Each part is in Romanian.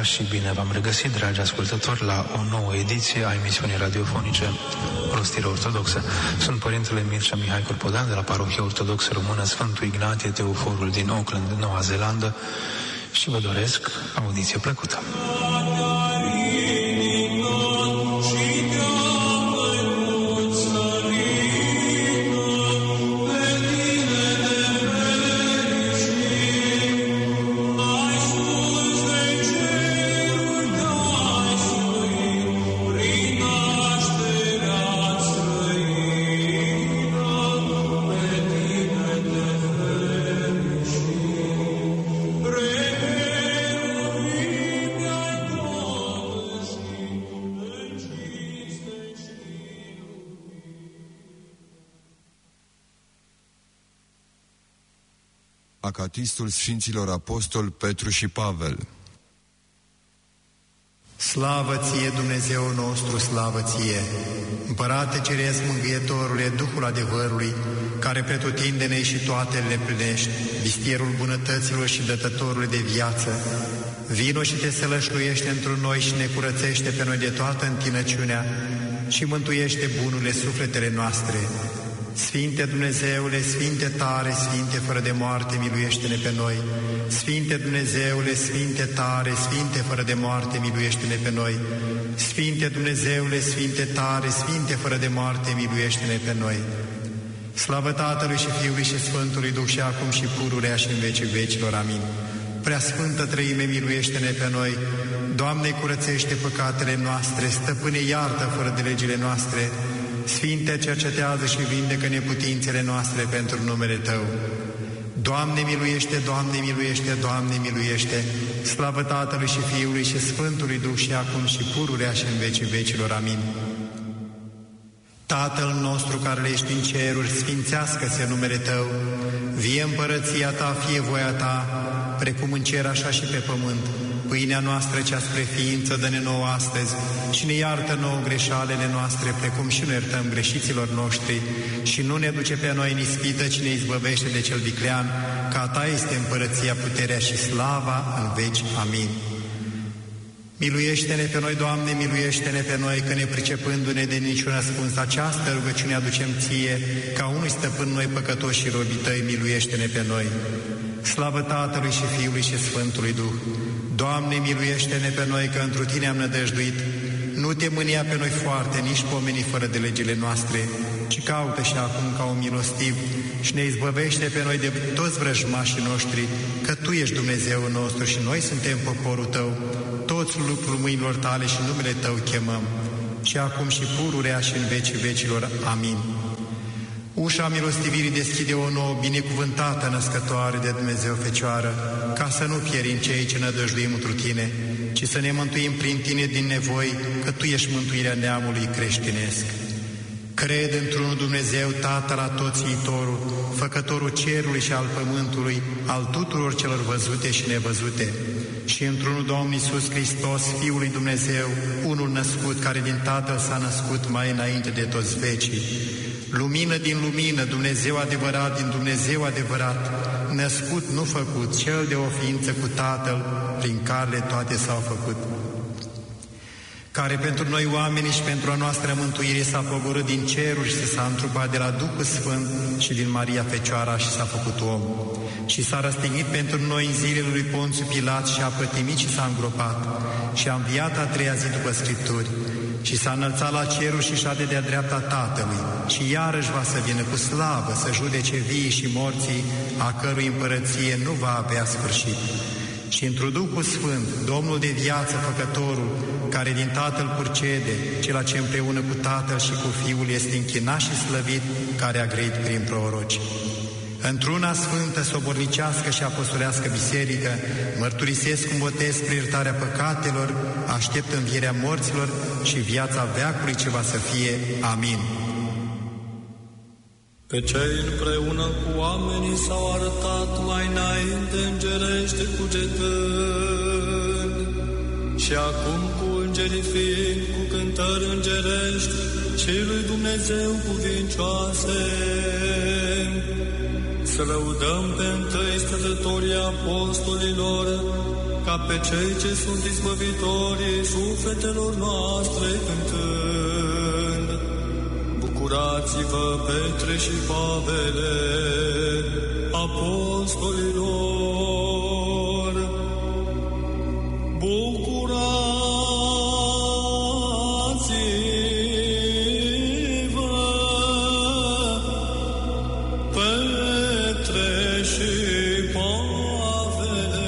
și bine v-am regăsit, dragi ascultători, la o nouă ediție a emisiunii radiofonice Rostire Ortodoxă. Sunt Părintele Mircea Mihai Corpodan de la Parohia Ortodoxă Română Sfântul Ignatie Teoforul din Auckland, Noua Zeelandă, și vă doresc audiție plăcută. Acatistul Sfinților Apostoli Petru și Pavel. Slavă ție, Dumnezeu nostru, slavă ție! Împărate Ceresc, Mângâietorule, Duhul adevărului, care pretutindene și toate le plinești, vistierul bunătăților și dătătorul de viață, vino și te sălășluiește într-un noi și ne curățește pe noi de toată întinăciunea și mântuiește bunurile sufletele noastre. Sfinte Dumnezeule, Sfinte tare, Sfinte fără de moarte, miluiește-ne pe noi. Sfinte Dumnezeule, Sfinte tare, Sfinte fără de moarte, miluiește-ne pe noi. Sfinte Dumnezeule, Sfinte tare, Sfinte fără de moarte, miluiește-ne pe noi. Slavă Tatălui și Fiului și Sfântului Duh și acum și pururea și în vecii vecilor. Amin. Preasfântă Trăime, miluiește-ne pe noi. Doamne, curățește păcatele noastre, Stăpâne, iartă fără de legile noastre. Sfinte, cercetează și vindecă neputințele noastre pentru numele Tău. Doamne, miluiește, Doamne, miluiește, Doamne, miluiește. Slavă Tatălui și Fiului și Sfântului Duh și acum și pururea și în vecii vecilor. Amin. Tatăl nostru care ești în ceruri, sfințească-se numele Tău. Vie împărăția Ta, fie voia Ta, precum în cer, așa și pe pământ. Pâinea noastră cea spre ființă dă-ne nouă astăzi și ne iartă nouă greșalele noastre, precum și noi iertăm greșiților noștri. Și nu ne duce pe noi în ispită, ci ne izbăvește de cel viclean, că a Ta este împărăția, puterea și slava în veci. Amin. Miluiește-ne pe noi, Doamne, miluiește-ne pe noi, că ne pricepându-ne de niciun ascuns această rugăciune aducem Ție, ca unui stăpân noi păcătoși și robii Tăi, miluiește-ne pe noi. Slavă Tatălui și Fiului și Sfântului Duh! Doamne, miluiește-ne pe noi, că întru Tine am nădăjduit. Nu te mânia pe noi foarte, nici pomeni fără de legile noastre, ci caută și acum ca un milostiv și ne izbăvește pe noi de toți vrăjmașii noștri, că Tu ești Dumnezeul nostru și noi suntem poporul Tău. Toți lucrul mâinilor Tale și numele Tău chemăm, și acum și pururea și în vecii vecilor. Amin. Ușa milostivirii deschide o nouă, binecuvântată născătoare de Dumnezeu Fecioară, ca să nu pierim cei ce nădăjduim întru Tine, ci să ne mântuim prin Tine din nevoi, că Tu ești mântuirea neamului creștinesc. Cred într-unul Dumnezeu, Tatăl Atotțiitorul, Făcătorul cerului și al pământului, al tuturor celor văzute și nevăzute, și într-unul Domn Iisus Hristos, Fiul lui Dumnezeu, unul născut, care din Tatăl s-a născut mai înainte de toți vecii, lumină din lumină, Dumnezeu adevărat din Dumnezeu adevărat, născut, nu făcut, cel de o ființă cu Tatăl, prin care toate s-au făcut, care pentru noi oamenii și pentru a noastră mântuire s-a pogorât din ceruri și s-a întrupat de la Duhul Sfânt și din Maria Fecioara și s-a făcut om. Și s-a răstignit pentru noi în zilele lui Ponțiu Pilat și a pătimit și s-a îngropat și a înviat a treia zi după Scripturi și s-a înălțat la ceruri și șade de-a dreapta Tatălui și iarăși va să vină cu slavă să judece vii și morții, a cărui împărăție nu va avea sfârșit. Și într-un Duhul Sfânt, Domnul de viață, Făcătorul, care din Tatăl purcede, cel ce împreună cu Tatăl și cu Fiul este închinat și slăvit, care a grăit prin proroci. Într-una sfântă, sobornicească și apostolească biserică, mărturisesc un botez spre iertarea păcatelor, aștept învierea morților și viața veacului ce va să fie. Amin. Pe cei împreună cu oamenii s-au arătat mai înainte îngerește cugetând, și acum cu îngerii fiind cu cântări îngerești și lui Dumnezeu cuvincioase. Să lăudăm pe întâi stătătorii apostolilor, ca pe cei ce sunt izbăvitorii sufletelor noastre cântând. Bucurați-vă, Petre și Pavele, apostolilor! Bucurați-vă, Petre și Pavele,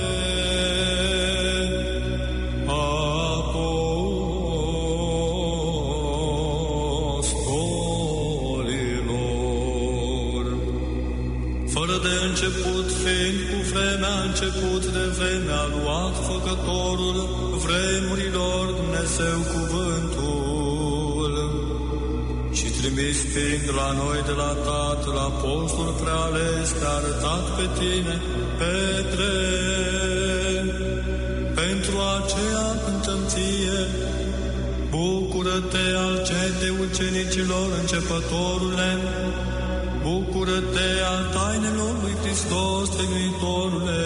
apostolilor! Fără de început, fiind cu vremea început de vreme, a luat Făcătorul vremurilor Dumnezeu cuvântul și trimis fiind la noi de la Tatăl, apostol preales, te-a arătat pe tine, Petre. Pentru aceea cântăm ție, bucură-te al cetei ucenicilor, începătorule, bucură-te al tainelor lui Hristos, Tămâitorule.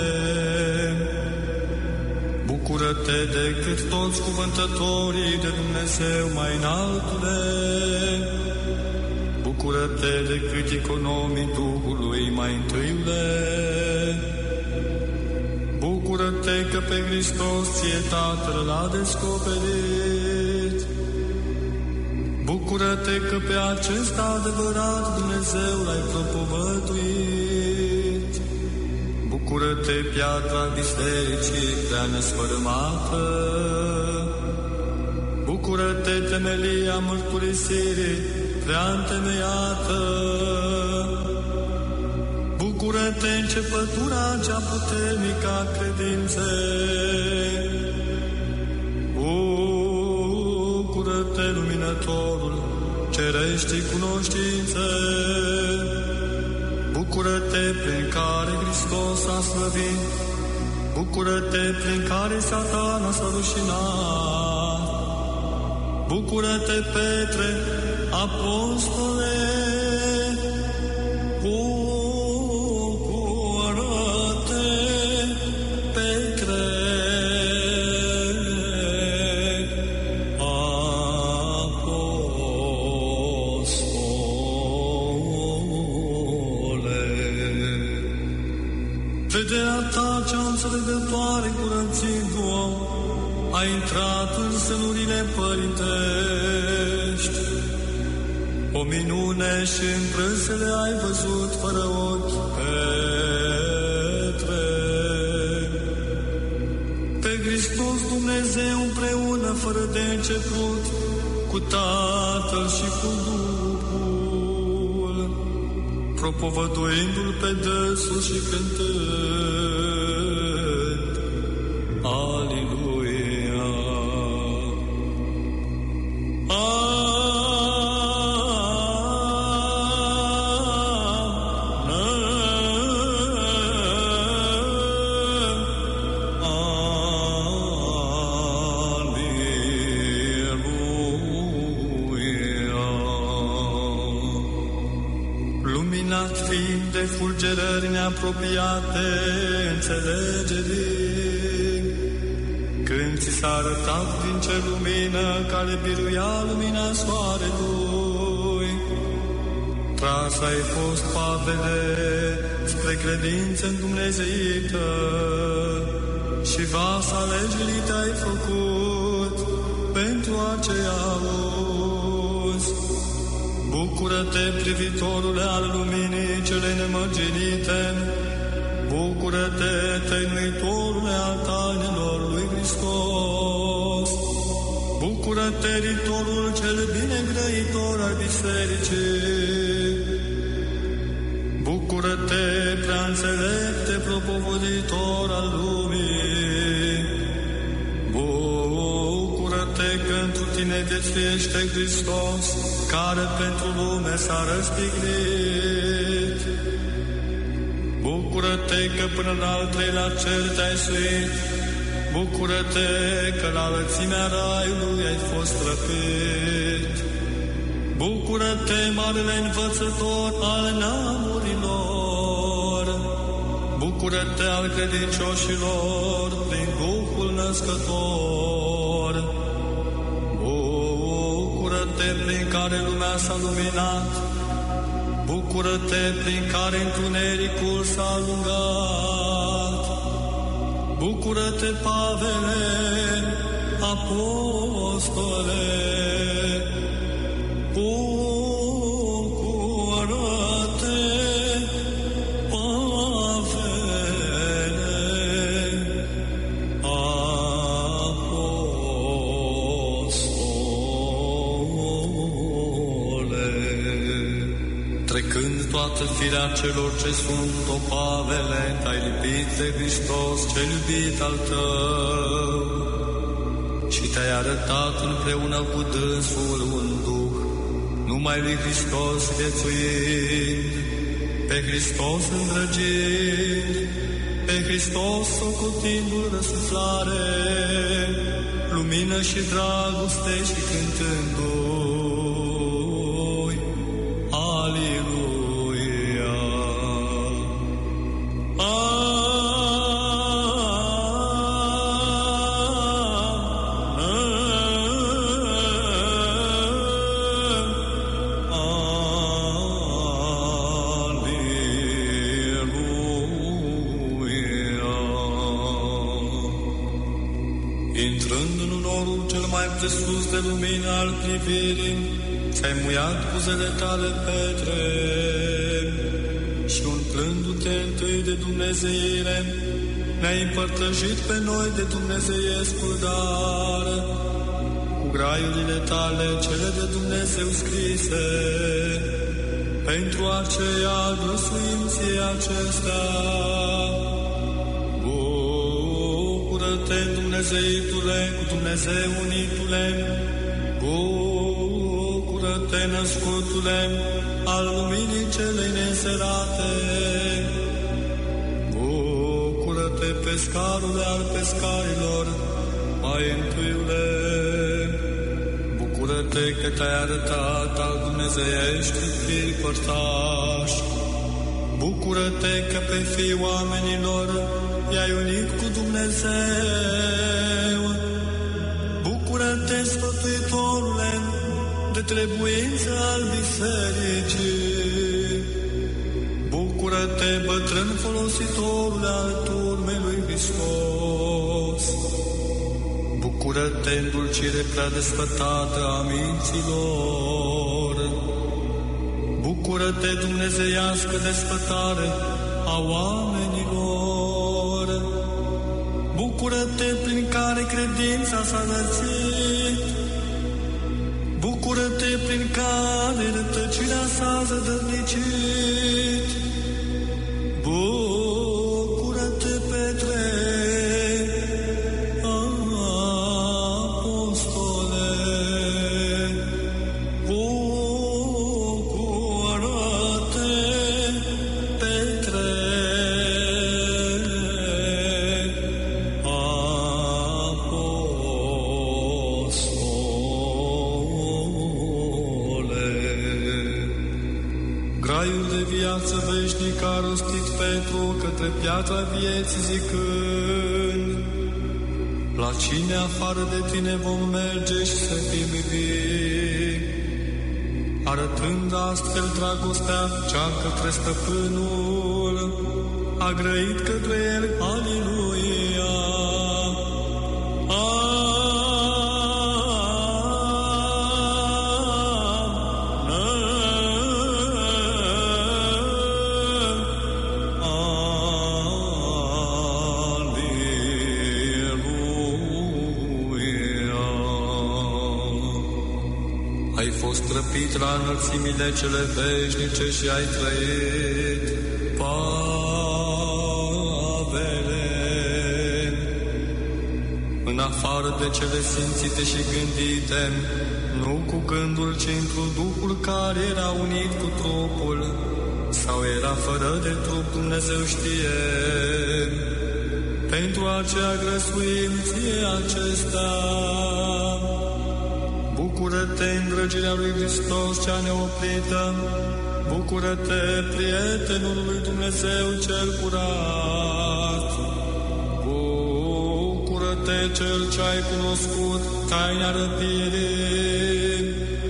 Bucură-te decât toți cuvântătorii de Dumnezeu mai înaltule. Bucură-te decât economii Duhului mai întâiule. Bucură-te că pe Hristos ție Tatăl l-a descoperit. Bucură-te că pe acesta adevărat Dumnezeu l-ai propovăduit. Bucură-te, piatra bisericii prea nesfărâmată. Bucură-te, temelia mărturisirii prea întemeiată. Bucură-te, începătura cea puternică a credinței. Bucură-te, luminătorul cereștii cunoștințe. Bucură-te, prin care Hristos a slăvit. Bucură-te, prin care Satana s-a rușinat. Bucură-te, Petre, apostole. Bucură-te, Petre, vederea ta cea înțelegătoare curățit-o, a intrat în sânurile părintești. O minune și în brânsele ai văzut fără ochi, Petre. Pe Hristos Dumnezeu împreună, fără de început, cu Tatăl și cu Duhul, propovăduindu-L pe dânsul și cântând, Aliluia! De fulgerări neapropiate înțelegerii, când ți s-a arătat din cer lumină care biruia lumina soarelui. Tras ai fost, Pavele, spre credință îndumnezeită și vas alegerii te-ai făcut pentru aceea auzi. Bucură-te, privitorule al luminii cele nemărginite, bucură-te, tăinuitorule al tainelor lui Hristos, bucură-te, ritorul cel binegrăitor al bisericii, bucură-te, prea înțelepte propovăditor al lumii, bucură-te că întru tine desfiește Hristos, care pentru lume s-a răstignit. Bucură-te că până la al treilea cer te-ai suit. Bucură-te că la lățimea raiului ai fost răpit. Bucură-te, marele învățător al neamurilor. Bucură-te al credincioșilor prin Duhul născător. Bucură-te prin care lumea s-a luminat, bucură-te prin care întunericul s-a alungat. Bucură-te, Pavele, apostole, bucură-te, Pavele, apostole. Trecând toată firea celor ce sunt, o Pavele, te-ai lipit de Hristos, cel iubit al tău, și te-ai arătat împreună cu dânsul un duh, numai lui Hristos viețuind, pe Hristos îndrăgind, pe Hristos socotindu-l răsuflare, lumină și dragoste și cântându-i Aliluia. Intrând în norul cel mai presus de lumină al privirii, ți-ai muiat buzele tale Petre, și umplându-te întâi de dumnezeire, ne-ai împărtășit pe noi de dumnezeiescul dar, cu graiurile tale cele de Dumnezeu scrise. Pentru aceea glăsuim ție acestea. Bucură-te, Dumnezeitule, cu Dumnezeu unitule, bucură-te, născutule, al luminii celei neînserate, bucură-te, pescarule al pescarilor, mai întâiule, bucură-te că te-ai arătat al dumnezeiești fii părtași, bucură-te că pe fii oamenilor i-ai unit cu Dumnezeu. Bucură-te, sfătuitorule, de trebuință al bisericii. Bucură-te, bătrân folositorule al turmei lui Hristos. Bucură-te, îndulcire prea desfătată a minților. Bucură-te, dumnezeiască desfătare a oamenilor. Bucură-te, prin care credința s-a înălțit. Bucură-te, prin care rătăcirea s-a zădărnicit. Bucură-te, Petre, apostole. Bucură-te, Petre, graiul de viață veșnic a rostit Petru către piatra vieții zicând: la cine afară de tine vom merge și să fim vii? Arătând astfel dragostea cea către stăpânul, a grăit către el Aliluia. Ai fost răpit la înălțimile cele veșnice și ai trăit, Pavele. În afară de cele simțite și gândite, nu cu gândul, ci într-un Duhul care era unit cu trupul, sau era fără de trup, Dumnezeu știe. Pentru aceea grăsuim ție acestea. Bucură-te, îndrăgirea lui Hristos cea neoprită, bucură-te, prietenul lui Dumnezeu cel curat, bucură-te, Bucură-te, Cel ce ai cunoscut taina răpirii.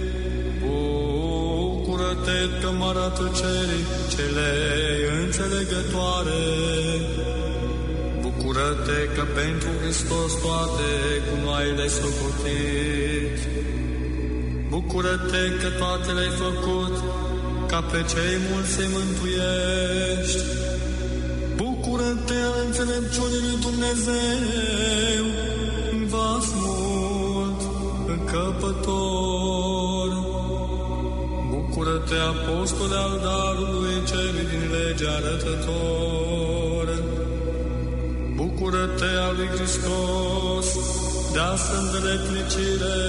Bucură-te, Cămara tăcerii cele înțelegătoare. Bucură-te că pentru Hristos toate cu noi le-ai socotit. Bucură-te că toate le-ai făcut, ca pe cei mulți să-i mântuiești. Bucură-te al înțelepciunii lui Dumnezeu, vas mult încăpător. Bucură-te, apostole al darului celui din lege arătător. Bucură-te al lui Hristos, de-asta îndeletnicire.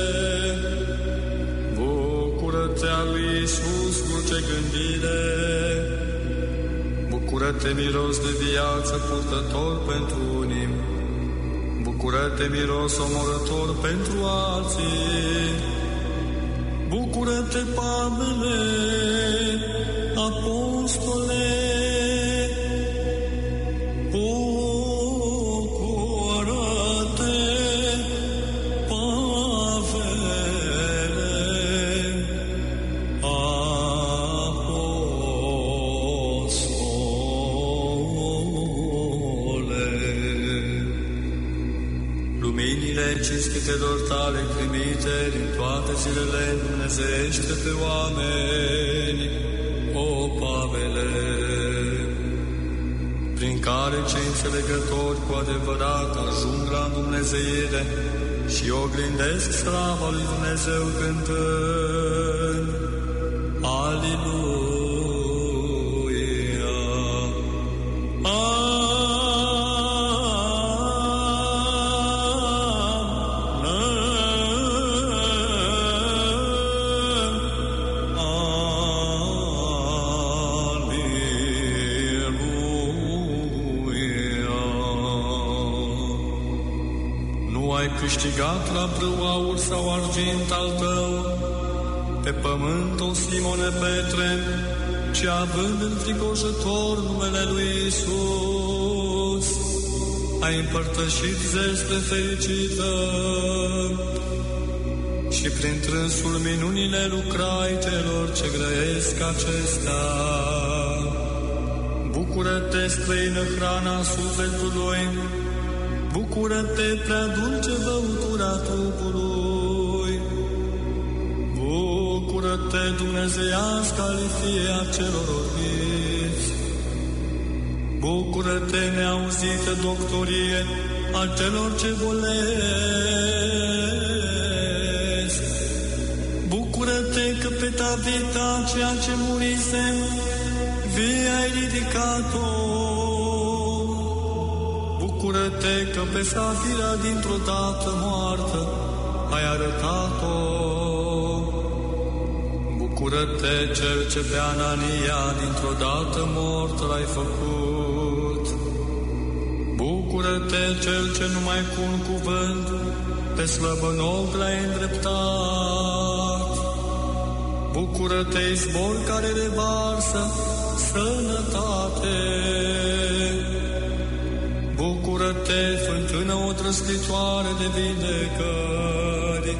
Bucură-te al lui Iisus, dulce gândire. Bucură-te, miros de viață, purtător pentru unii. Bucură-te, miros omorător pentru alții. Bucură-te, Pavele, apostole. Bucură-te, Pavele, apostole. Luminile cinstitelor tale primite din toate zilele dumnezeiește pe oameni, o Pavele, prin care cei înțelegători cu adevărat ajung la Dumnezeire și oglindesc slava lui Dumnezeu cântând Aliluia. Câștigat la brâu aur sau argint al tău, pe pământ, o Simone Petre, ci având înfricoșător numele lui Iisus, ai împărtășit zestre fericită și prin trânsul minunile lucrai celor ce grăiesc acestea. Bucură-te, străină hrana sufletului, bucură-te, prea dulce băutura trupului. Bucură-te, dumnezeiască alifie a celor orbiți. Bucură-te, neauzită doctorie a celor ce bolesc. Bucură-te că pe Tabita, ceea ce murise, vie ai ridicat-o. Bucură-te că pe Safira dintr-o dată moartă ai arătat-o. Bucură-te, cel ce pe Anania dintr-o dată mort l-ai făcut. Bucură-te, cel ce numai cu un cuvânt pe slăbănog l-ai îndreptat. Bucură-te, izvor care revarsă sănătate. Bucură-te, fântână otrăscitoare de vindecări.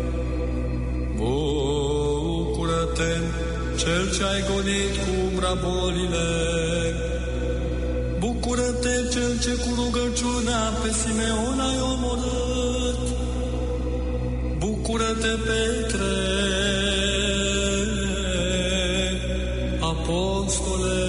Bucură-te, cel ce ai gonit cu umbra bolile. Bucură-te, cel ce cu rugăciunea pe Simeon ai omorât. Bucură-te, Petre, apostole.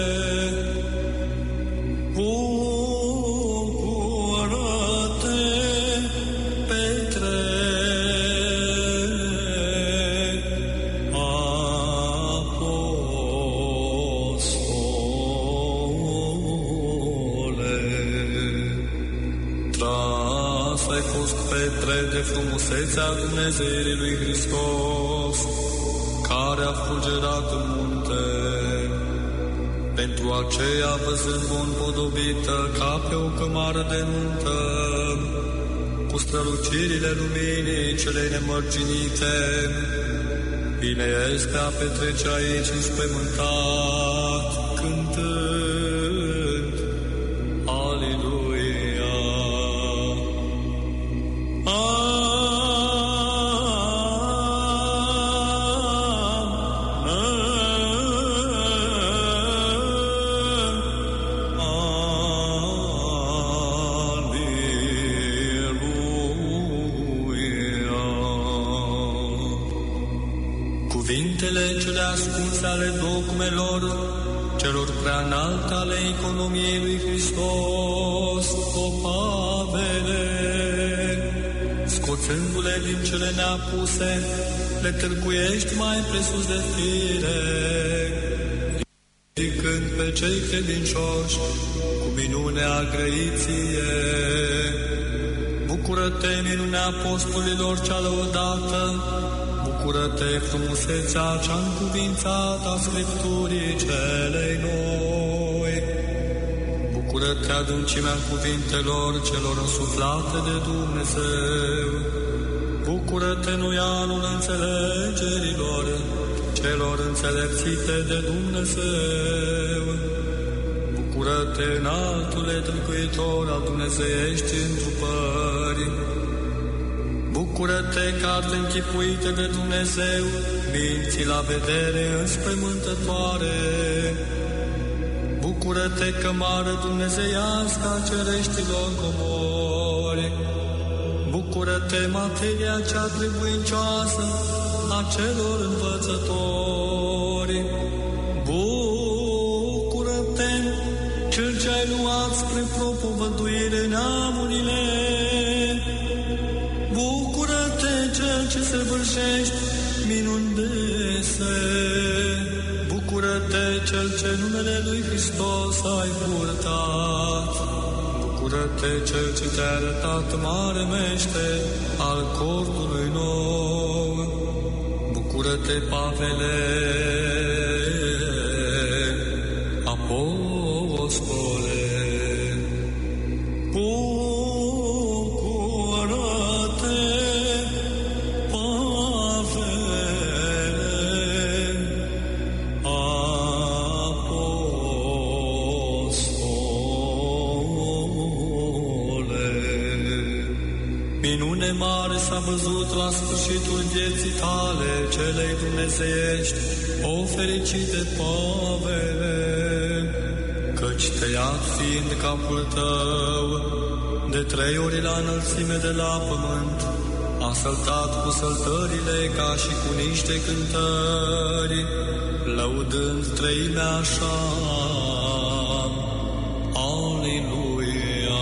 De frumusețea Dumnezeirii lui Hristos, care a fulgerat în munte. Pentru aceea, văzând bun podobită ca pe o cămară de nuntă, cu strălucirile luminii celei nemărginite, bine este a petrece aici înspăimântat, cântând Aliluia. cuvintele cele ascunse ale dogmelor, celor prea înalte ale economiei lui Hristos, o Pavele, scoțându-le din cele neapuse, le târguiești mai presus de fire, ridicând pe cei credincioși cu minunea grăiție. Bucură-te, minunea apostolilor cea lăudată, bucură-te, frumusețea cea încuvințată a Scripturii celei noi. Bucură-te, adâncimea cuvintelor celor însuflate de Dumnezeu. Bucură-te, nuianul înțelegerilor celor înțelepțite de Dumnezeu. Bucură-te, înaltule tâlcuitor al dumnezeiești întrupări. Bucură-te, carte închipuite de Dumnezeu, minții la vedere înspăimântătoare. Bucură-te, cămară dumnezeiască a cereștilor comori. Bucură-te, materia cea trebuincioasă a celor învățători. Bucură-te, cel ce ai luat spre propovăduire neamurile. Bucură-te, cel ce săvârșești minuni dese. Bucură-te, cel ce numele lui Hristos ai purtat. Bucură-te, cel ce te-a arătat mare meșter al cortului nou. Bucură-te, Pavele, apostole. Bucură-te, Pavele, apostole. Minune mare s-a văzut la sfârșitul vieții tale, celei dumnezeiești, o fericite Pavele, căci tăiat fiind capul tău, de 3 ori la înălțime de la pământ, a săltat cu săltările ca și cu niște cântări, lăudând treimea așa. Aleluia!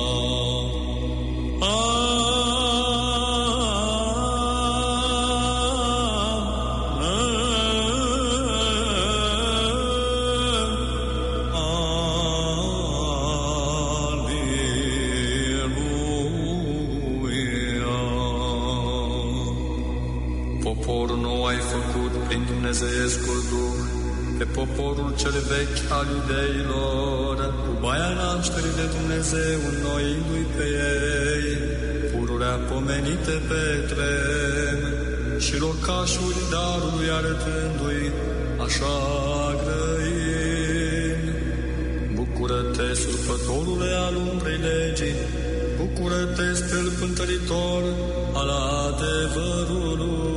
Poporul nou ai făcut prin Dumnezeiescul Duh, pe poporul cel vechi al iudeilor, cu baia nașterii de Dumnezeu înnoindu-i pe ei, pururea pomenite pe trem, și locașuri darului arătându-i așa grăini. Bucură-te, surpătorule al umbrei legii, bucură-te, stâlp întăritor al adevărului.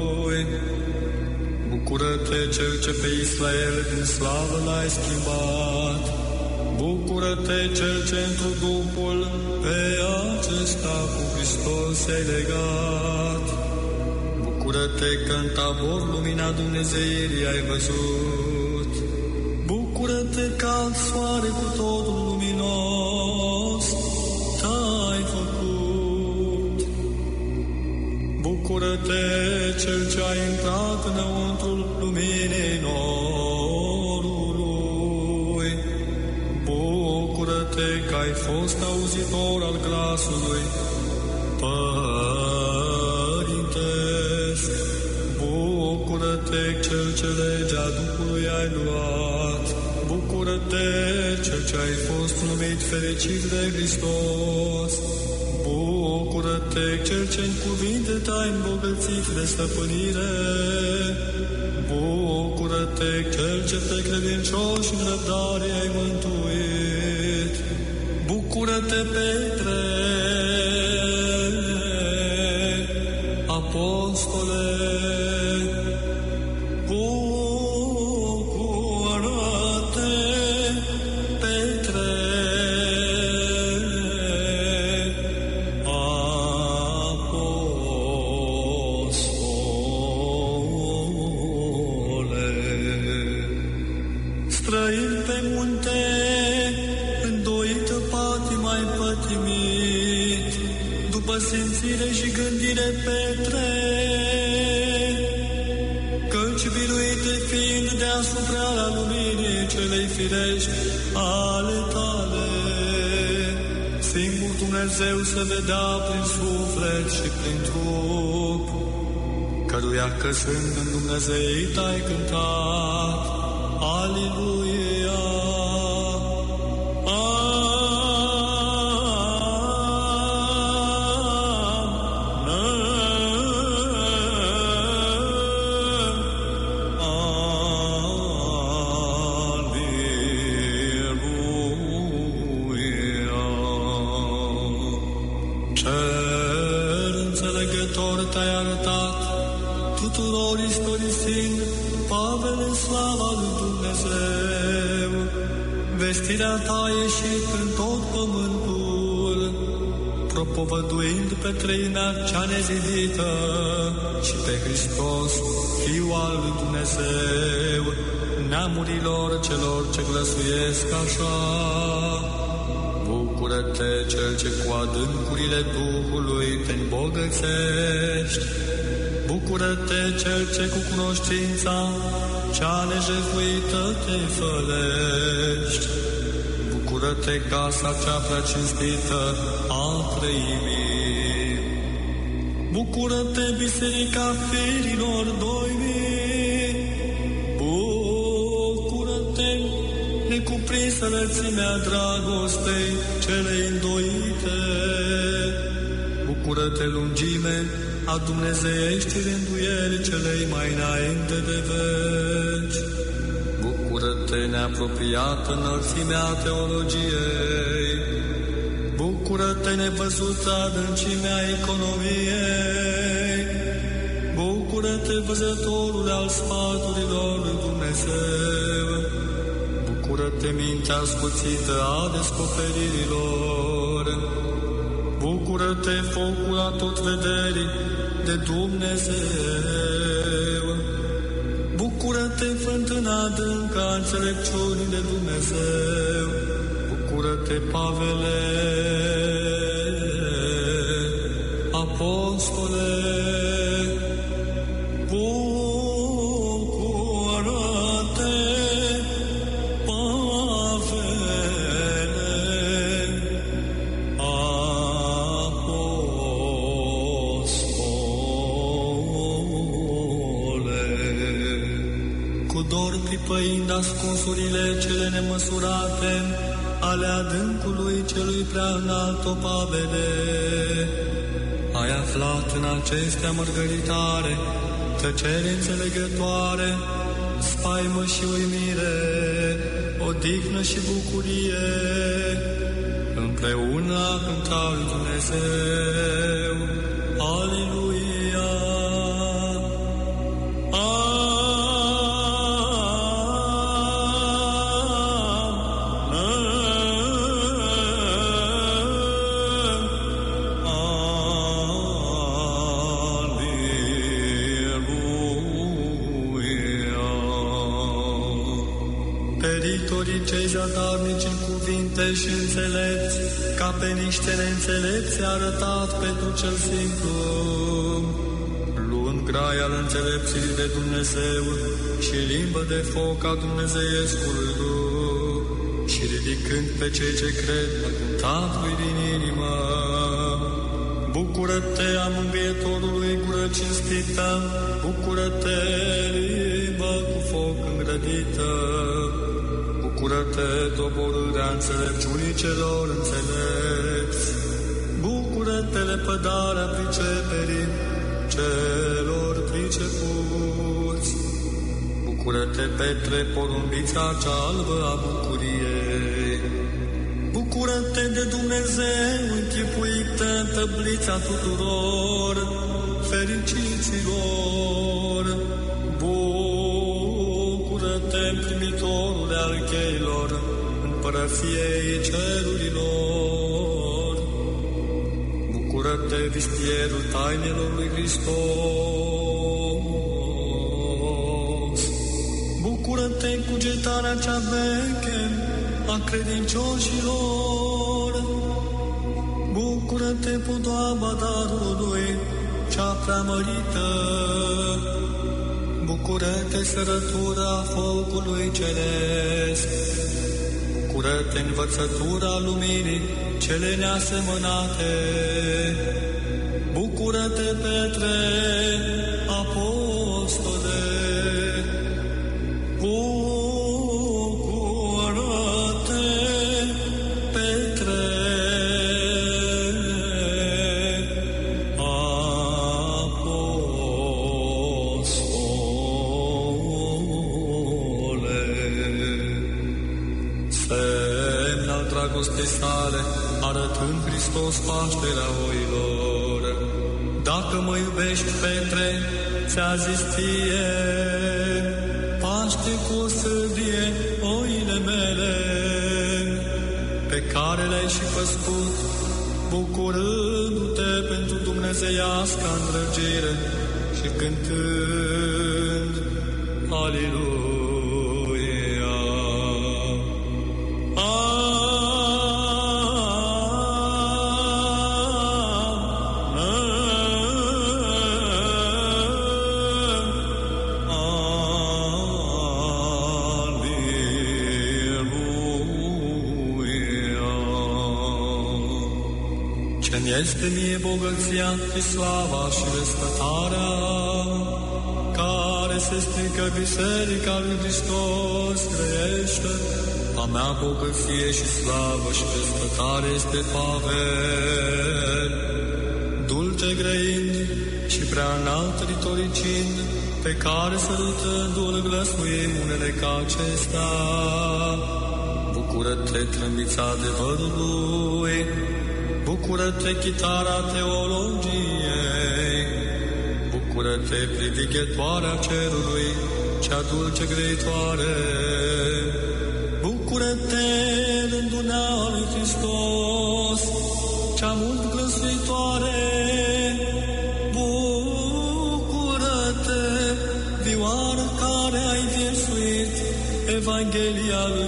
Bucură-te, cel ce pe Israel din slavă l-ai schimbat. Bucură-te, cel ce într-un Duhul pe acesta cu Hristos ai legat. Bucură-te că în tabor lumina Dumnezeirii ai văzut. Bucură-te că alt soare cu totul luminos t-ai făcut. Bucură-te, cel ce ai intrat înăuntrul luminii norului. Bucură-te că ai fost auzitor al glasului părintesc. Bucură-te, cel ce legea Duhului ai luat. Bucură-te, cel ce ai fost numit fericit de Hristos. Bucură-te, cel ce în cuvinte te-ai îmbogățit de stăpânire. Bucură-te, cel ce pe credincioși în răbdare ai mântuit. Bucură-te, Petre, apostole. Bucură-te, Petre, apostole. munte, îndoită patima ai pătimit, după simțire și gândire Petre, căci biruite fiind deasupra la luminii celei firești ale tale, singur Dumnezeu se vedea prin suflet și prin trup, căruia căsând în Dumnezei t-ai cântat. Aleluia! Vestirea ta a ieșit în tot pământul, propovăduind pe treimea cea nezidită și pe Hristos, Fiul al lui Dumnezeu, neamurilor celor ce glăsuiesc așa. Bucură-te, Cel ce cu adâncurile Duhului te îmbogățești, bucură-te, Cel ce cu cunoștința cea nejefuită te fălești, bucură-te, casa cea prea cinstită a Treimii, bucură-te, Biserica Firilor Doimii, bucură-te, necuprinsă lățimea dragostei celei îndoite, bucură-te, lungime a dumnezeiești rânduieli celei mai înainte de veci. Bucură-te, neapropiată înălțimea teologiei, bucură-te, nevăzută adâncimea economiei, bucură-te, văzătorul al sfaturilor lui Dumnezeu, bucură-te, mintea ascuțită a descoperirilor, bucură-te, focul atotvederii de Dumnezeu, bucură-te, fântâna adâncă a înțelepciunii de Dumnezeu, bucură-te, Pavele, apostole, bucură-te, păind ascunsurile cele nemăsurate ale adâncului celui prea înalt, o Pavele. Ai aflat în acestea mărgăritare, tăcere înțelegătoare, spaimă și uimire, odihnă și bucurie, împreună a cânta lui Dumnezeu. Aleluia! Cei zadarnici în cuvinte și înțelepți, ca pe niște neînțelepți arătat pentru cel simplu, luând grai al înțelepții de Dumnezeu și limbă de foc a dumnezeiescului Duh, și ridicând pe cei ce cred, a cântat lui din inimă. Bucură-te, a mângâietorului gură cinstită, bucură-te, limbă cu foc îngrădită, bucură-te, doborârea înțelepciunii celor înțelepți, bucură-te, lepădarea priceperii celor pricepuți, bucură-te, Petre, porumbița cea albă a bucuriei, bucură-te de Dumnezeu închipuită în tăblița tuturor fericiților, bucură-te, primitorule al cheilor împărăției cerurilor, bucură-te, vistierul tainelor lui Hristos, bucură-te, Bucură-te, cugetarea cea veche a credincioșilor. Bucură-te, podoaba darului cea preamărită. Bucură-te, sărătura focului ceresc. Bucură-te, învățătura luminii cele neasemănate. Bucură-te, Petre, apostole. Bucură-te, Petre, apostole. Semn al dragostei sale, arătând Hristos pașterea oilor. Dacă mă iubești, Petre, ți-a zis ție, paște cu o sârdie oile mele, pe care le-ai și păscut, bucurându-te pentru dumnezeiasca îndrăgire și cântând Aliluia. Este mie bogăția și slava și răsplătarea, care se strică biserica lui Hristos trăiește. A mea bogăție și slavă și răsplătare este Pavel, dulce grăind și prea înalt ritoricind, pe care sărutându-l glăsuim unele ca acestea. Bucură-te, trâmbița adevărului, bucură-te, chitara teologiei, bucură-te, privighetoarea cerului, cea dulce grăitoare, bucură-te, rândunea lui Hristos, cea mult glăsuitoare, bucură-te, vioară care ai viețuit Evanghelia lui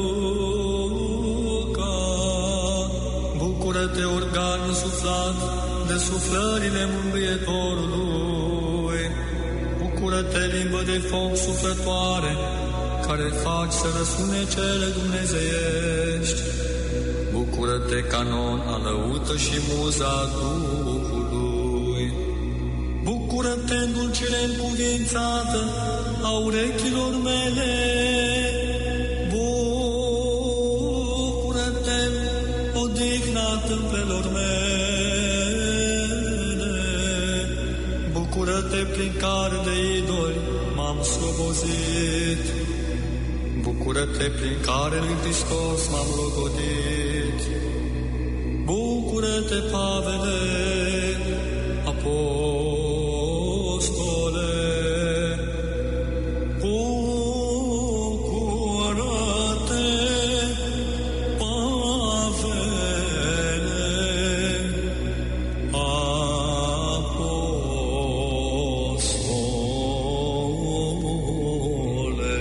Luca, bucură-te, organ suflat de suflările Mângâietorului, bucură-te, limbă de foc suflătoare, care faci să răsune cele dumnezeiești, bucură-te, canon alăută și muza Duhului, bucură-te, îndulcire încuvințată a urechilor mele, bucură-te, odihna tâmplelor mele, bucură-te, prin care de idoli m-am slobozit, bucură-te, prin care lui Hristos m-am logodit, bucură-te, Pavele, apostole, bucură-te, Pavele, apostole.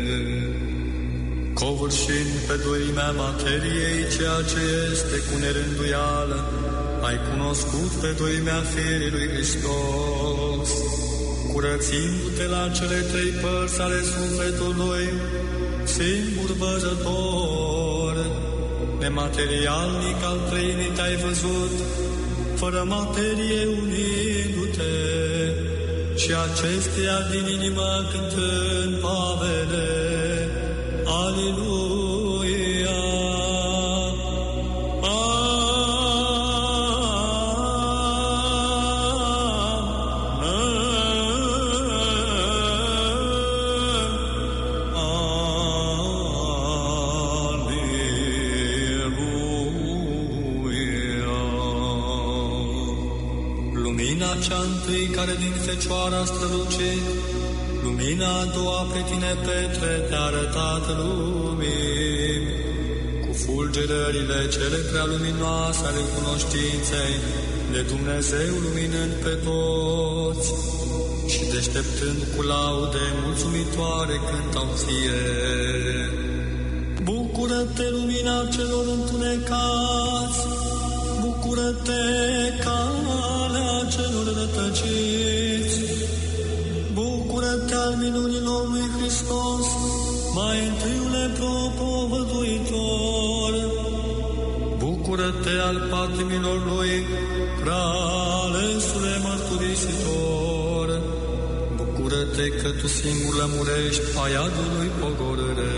Covârșind pe doimea materiei ceea ce este cu nerânduială, ai cunoscut pe doimea firii lui Hristos, curățindu-te la cele trei părți ale sufletului, singur văzător, nematerialnic al trăinii te-ai văzut, fără materie unindu-te, și acesteia din inimă cântând Pavele, Aliluia. Lumina cea întâi care din Fecioară a strălucit, lumina a doua pe tine, Petre, te-a arătat lumii, cu fulgerările cele prea luminoase ale cunoștinței de Dumnezeu luminând pe toți, și deșteptând cu laude mulțumitoare cântau ție. Bucură-te, lumina celor întunecați, bucură-te, calea celor rătăciți, bucură-te al minunilor lui Hristos, mai întâiule propovăduitor, bucură-te al patimilor lui, prea alesule mărturisitor, bucură-te că tu singur lămurești aiadului pogorâre.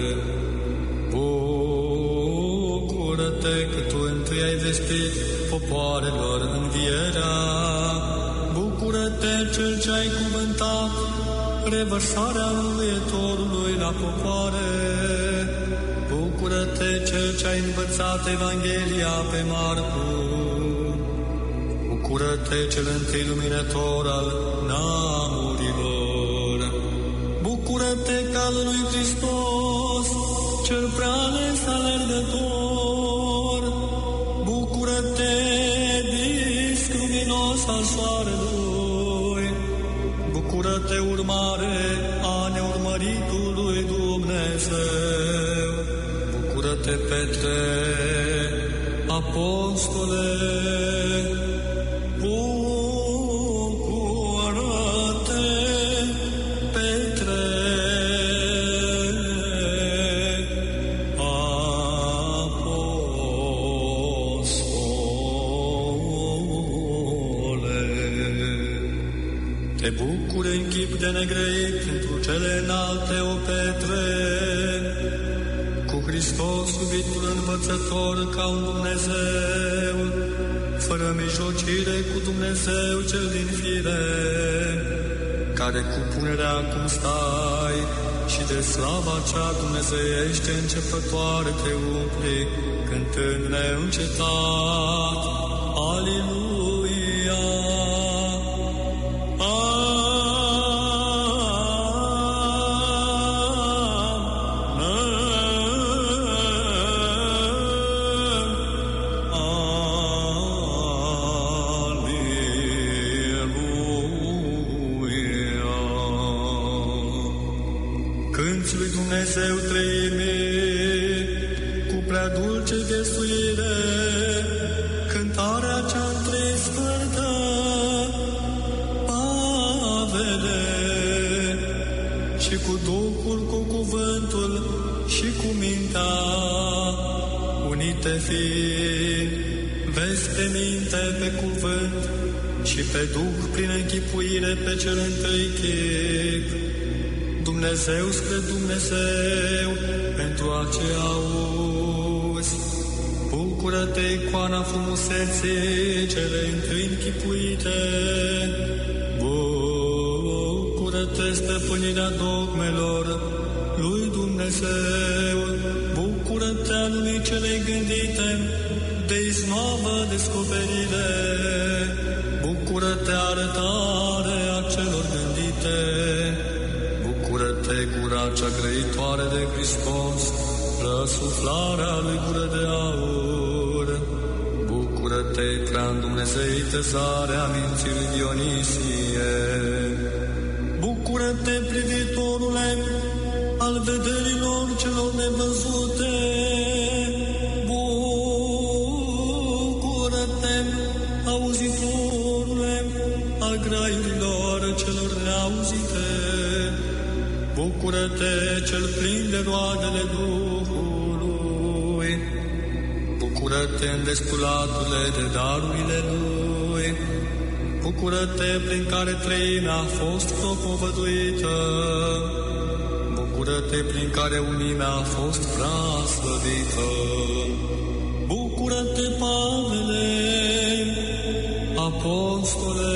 Bucură-te că tu întâi ai vestit popoarelor învierea. Bucură-te, cel ce ai cuvântat revărsarea învietorului la popoare. Bucură-te, cel ce ai învățat Evanghelia pe Marcu. Bucură-te, cel întâi luminător al neamurilor. Bucură-te, calul lui Hristos, cel prea ales alergător. Bucură-te, disc luminos al soarelui. Bucură-te, urmare a neurmăritului Dumnezeu. Bucură-te, Petre, apostole. Bucură-te, Petre, te bucuri în chip de negrăit pentru cele înalte, o Petre, cu Hristos, iubitul învățător ca un Dumnezeu, fără mijlocire cu Dumnezeu cel din fire, care cu punerea cum stai și de slava cea dumnezeiește începătoare te umpli, cântând neîncetat, Aliluia! Cânți lui Dumnezeu treimii, cu prea dulce ghesuire, cântarea cea întreisfărtă, Pavele, și cu Duhul, cu cuvântul și cu mintea, unite fiind, vezi pe minte, pe cuvânt și pe Duh prin închipuire pe cel întâi chip, Dumnezeu spre Dumnezeu, pentru aceea auzi. Bucură-te, icoana frumuseții cele întâi închipuite. Bucură-te, stăpânirea dogmelor lui Dumnezeu. Bucură-te, a lumii celei gândite, de iznoavă descoperire. Bucură-te, arătare a celor gândite. Bucură-te, gura cea grăitoare de Hristos, răsuflarea lui gură de aur. Bucură-te, prea îndumnezeită zarea minții lui Dionisie. Bucură-te, privitorule, al vederilor celor nevăzute. Bucură-te, auzitorule, al graiurilor celor neauzite. Bucură-te, cel plin de roadele Duhului. Bucură-te, îndesculatule de darurile Lui. Bucură-te, prin care treimea a fost propovăduită. Bucură-te, prin care unimea a fost prea slăvită. Bucură-te, Pavele, apostole.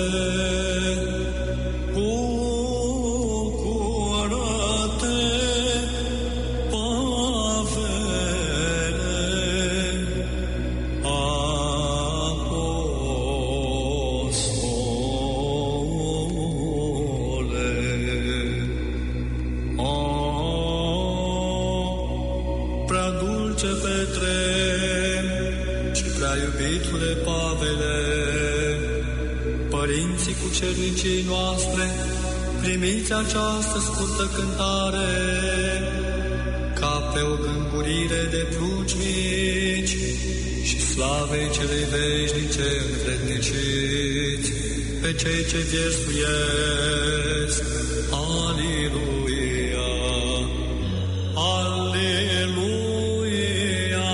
părinții cucernicii noastre, primiți această scurtă cântare, ca pe o gângurire de prunci mici și slavei celei veșnice învredniciți, pe cei ce viersuiesc. Aleluia! Aleluia!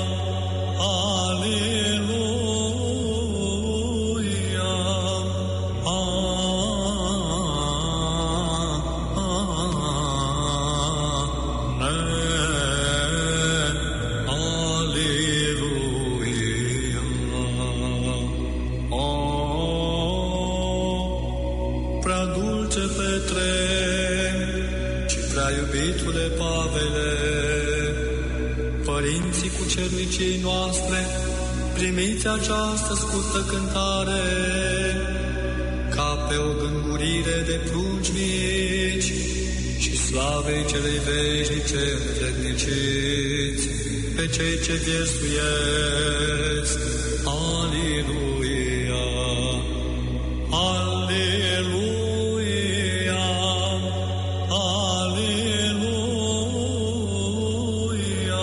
Aleluia! Prea dulce Petre, ci prea iubitule Pavele, părinții cucernicii noastre, primiți această scurtă cântare, ca pe o gângurire de prunci mici și slavei celei veșnice învredniciți, pe cei ce viersuiesc. Aleluia! Aleluia! Aleluia!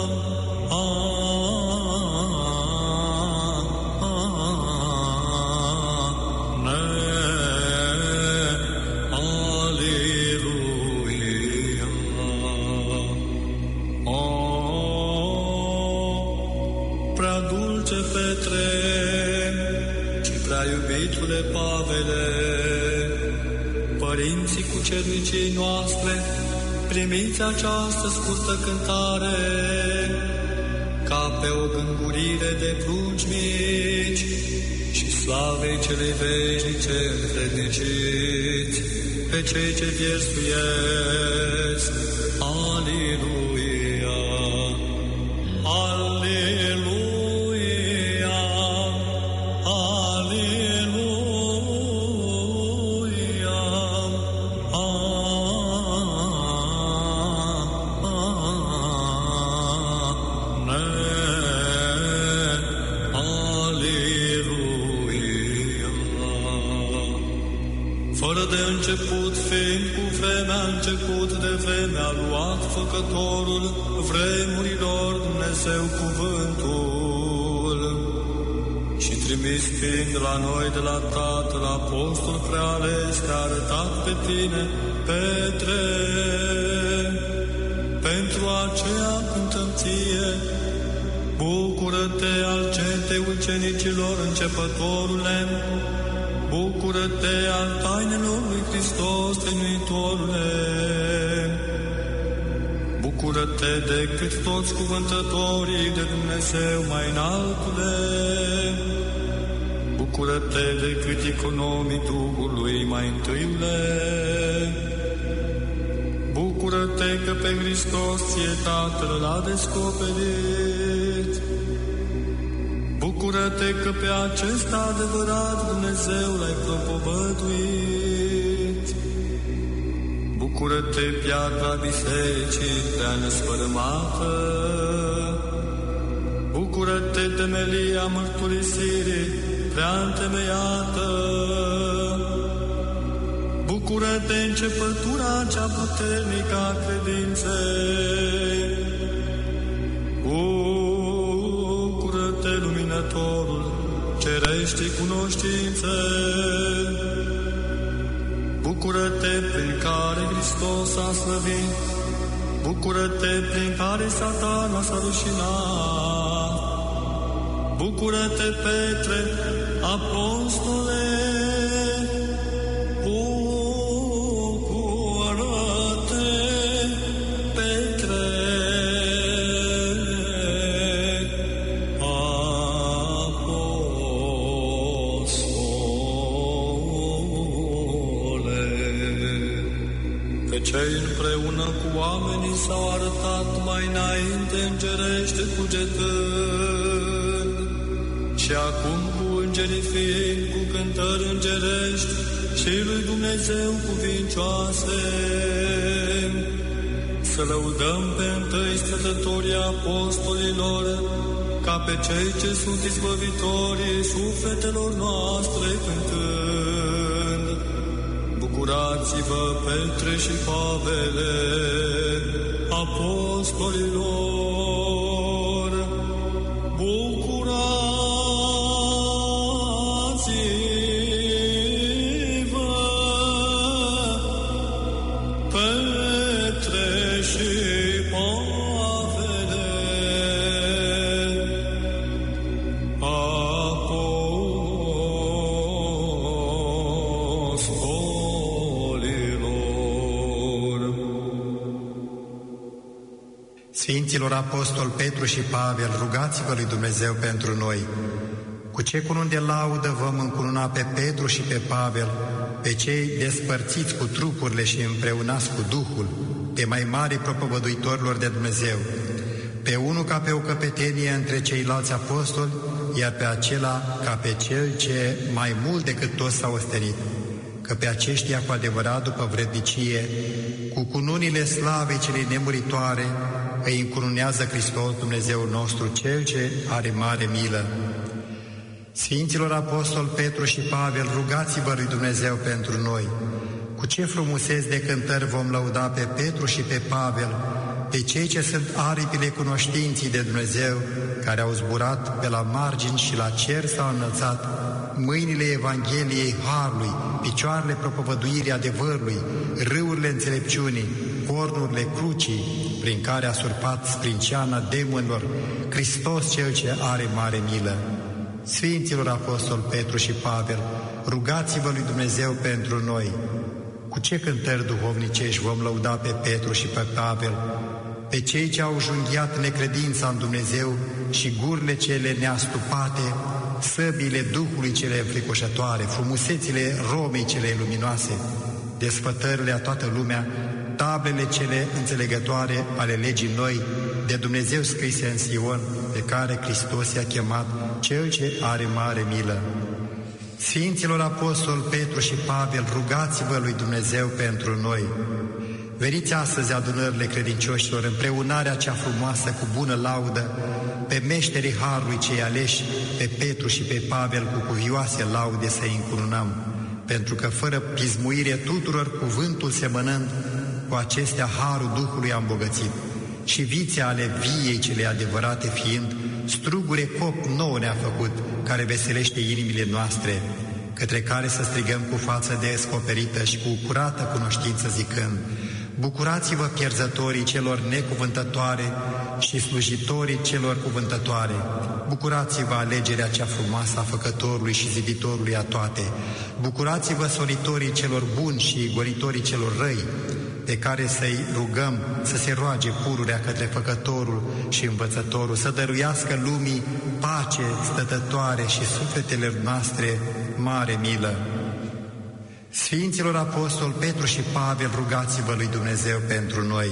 Prea dulce Petre, ci prea iubitule Pavele, părinții cucernicii noastre, primiți această scurtă cântare, ca pe o gângurire de prunci mici și slavei celei veșnice învredniciți, pe cei ce viersuiesc. Aleluia! Aleluia! Aleluia! Fără de început, fiind cu vremea început, de vremea luat Făcătorul vremurilor Dumnezeu cuvântul, și trimis fiind la noi de la Tatăl apostol preales, că a arătat pe tine, Petre. Pentru aceea cântăm ție: bucură-te al centei ucenicilor, începătorule! Bucură-te al tainelor lui Hristos, Tăinuitorule! Bucură-te decât toți cuvântătorii de Dumnezeu mai înaltule! Bucură-te decât economii Duhului mai întâiule! Bucură-te că pe Hristos ție Tatăl l-a descoperit! Bucură-te că pe acesta adevărat Dumnezeu l-ai propovăduit! Bucură-te, piatra bisericii prea nespărâmată! Bucură-te, temelia mărturisirii prea întemeiată! Bucură-te, începătura cea puternică a credinței! Bucură-te, luminătorul cereștii cunoștințe! Bucură-te, prin care Hristos a slăvit! Bucură-te, prin care Satana s-a rușinat! Bucură-te, Petre, apostole! Bucură-te, Petre, apostole! Pe cei împreună cu oamenii s-au arătat mai înainte îngerește cugetând, și acum cu îngerii fiind cu cântări îngerești și lui Dumnezeu cuvincioase, să lăudăm pe întâi stătătorii apostolilor, ca pe cei ce sunt izbăvitorii sufletelor noastre cântând. Bucurați-vă, Petre și Pavele, apostolilor! Bucurați-vă, Petre și Pavele, Sfinților apostoli Petru și Pavel, rugați-vă lui Dumnezeu pentru noi. Cu ce cununi de laudă vom încununa pe Petru și pe Pavel, pe cei despărțiți cu trupurile și împreunați cu Duhul, pe mai mari propovăduitorilor de Dumnezeu, pe unul ca pe o căpetenie între ceilalți apostoli, iar pe acela ca pe cel ce mai mult decât toți s-a ostenit, că pe aceștia cu adevărat după vrednicie, cu cununile slavei celei nemuritoare, îi încununează Hristos Dumnezeu nostru, Cel ce are mare milă. Sfinților apostoli Petru și Pavel, rugați-vă lui Dumnezeu pentru noi. Cu ce frumuseți de cântări vom lăuda pe Petru și pe Pavel, pe cei ce sunt aripile cunoștinții de Dumnezeu, care au zburat pe la margini și la cer s-au înălțat, mâinile Evangheliei Harului, picioarele propovăduirii adevărului, râurile înțelepciunii, cornurile crucii, prin care a surpat sprânceana demonilor, Hristos Cel ce are mare milă. Sfinților apostoli Petru și Pavel, rugați-vă lui Dumnezeu pentru noi. Cu ce cântări duhovnicești vom lăuda pe Petru și pe Pavel, pe cei ce au junghiat necredința în Dumnezeu și gurile cele neastupate, săbiile Duhului cele înfricoșătoare, frumusețile Romei cele luminoase, desfătările a toată lumea, tablele cele înțelegătoare ale legii noi, de Dumnezeu scrise în Sion, pe care Hristos i-a chemat Cel ce are mare milă. Sfinților apostoli Petru și Pavel, rugați-vă lui Dumnezeu pentru noi. Veniți astăzi adunările credincioșilor, împreunarea cea frumoasă cu bună laudă, pe meșterii Harului cei aleși, pe Petru și pe Pavel cu cuvioase laude să-i încununăm, pentru că fără pismuire tuturor cuvântul semănând, cu acestea Harul Duhului a îmbogățit, și vițe ale viei cele adevărate fiind, strugure cop nou ne-a făcut, care veselește inimile noastre, către care să strigăm cu față descoperită și cu curată cunoștință zicând: bucurați-vă pierzătorii celor necuvântătoare și slujitorii celor cuvântătoare, bucurați-vă alegerea cea frumoasă a Făcătorului și Ziditorului a toate, bucurați-vă solitorii celor buni și golitorii celor răi, pe care să-i rugăm să se roage pururea către Făcătorul și Învățătorul, să dăruiască lumii pace stătătoare și sufletele noastre mare milă. Sfinților apostoli Petru și Pavel, rugați-vă lui Dumnezeu pentru noi.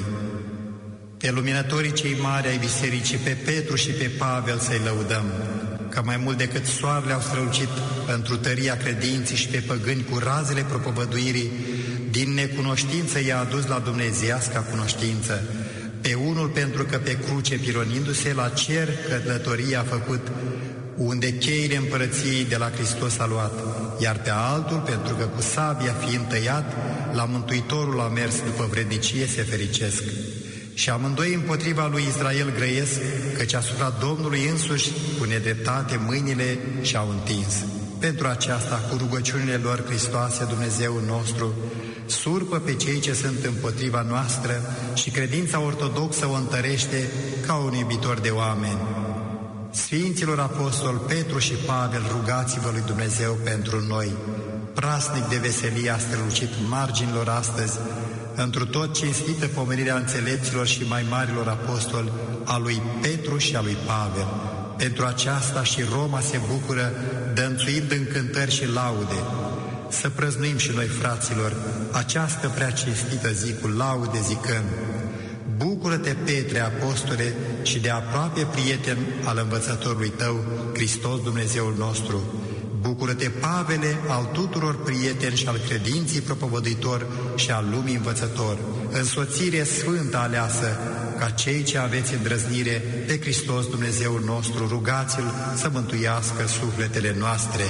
Pe luminătorii cei mari ai bisericii, pe Petru și pe Pavel să-i lăudăm, că mai mult decât soarele au strălucit pentru tăria credinței și pe păgâni cu razele propovăduirii, din necunoștință i-a adus la dumnezeiasca cunoștință, pe unul pentru că pe cruce pironindu-se la cer călătoria a făcut, unde cheile împărăției de la Hristos a luat, iar pe altul pentru că cu sabia fiind tăiat, la Mântuitorul a mers după vrednicie se fericesc. Și amândoi împotriva lui Israel grăiesc, căci asupra Domnului însuși cu nedreptate mâinile și-au întins. Pentru aceasta, cu rugăciunile lor Hristoase, Dumnezeul nostru, surpă pe cei ce sunt împotriva noastră și credința ortodoxă o întărește ca un iubitor de oameni. Sfinților apostoli Petru și Pavel, rugați-vă lui Dumnezeu pentru noi. Prasnic de veselie a strălucit marginilor astăzi, întru tot cinstită pomenirea înțelepților și mai marilor apostoli a lui Petru și a lui Pavel. Pentru aceasta și Roma se bucură, dănțuind în cântări și laude. Să prăznuim și noi, fraților, această prea cinstită zi cu laude zicând: bucură-te, Petre, apostole, și de aproape prieten al învățătorului tău, Hristos Dumnezeul nostru. Bucură-te, Pavele, al tuturor prieteni și al credinții propovăduitor și al lumii învățător, însoțire sfântă aleasă, ca cei ce aveți îndrăznire pe Hristos Dumnezeul nostru, rugați-L să mântuiască sufletele noastre.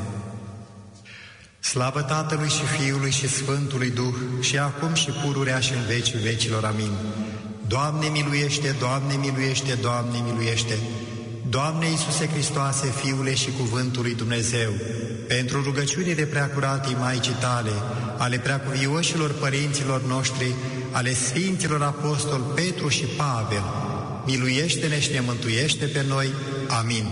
Slavă Tatălui și Fiului și Sfântului Duh, și acum și pururea și în vecii vecilor. Amin. Doamne miluiește, Doamne miluiește, Doamne miluiește! Doamne Iisuse Hristoase, Fiule și Cuvântul lui Dumnezeu, pentru rugăciunile preacuratei Maicii Tale, ale preacuvioșilor părinților noștri, ale Sfinților Apostoli Petru și Pavel, miluiește-ne și ne mântuiește pe noi. Amin.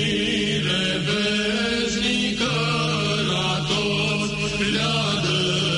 Le-a dă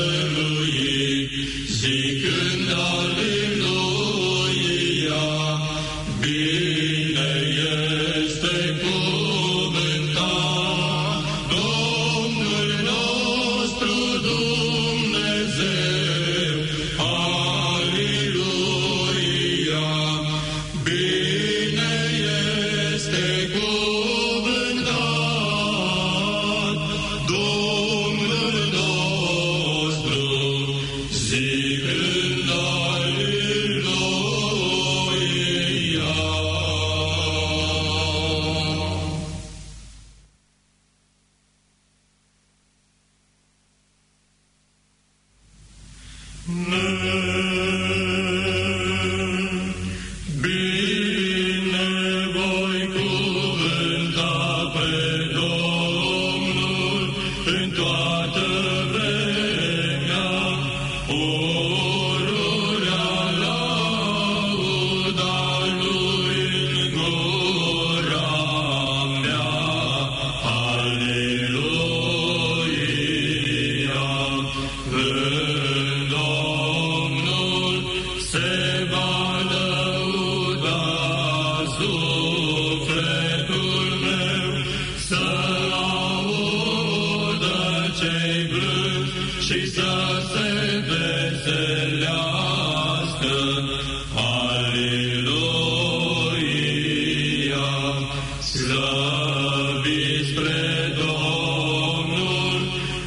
slăviți spre Domnul,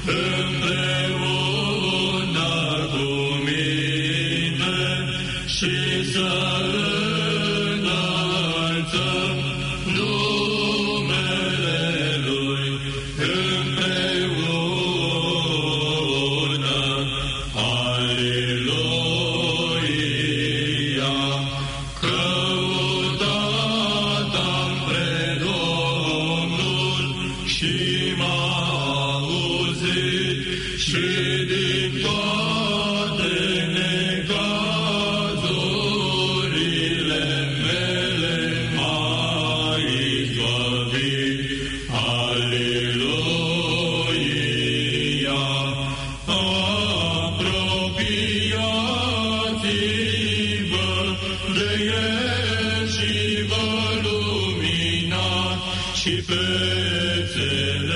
împreună cu mine și să înălțăm numele Lui împreună. Aleluia! Căutat am pre Domnul și m-a auzit și din toate necazurile mele m-a izbăvit. Aleluia! Apropiați-vă de El și vă luminați și fețele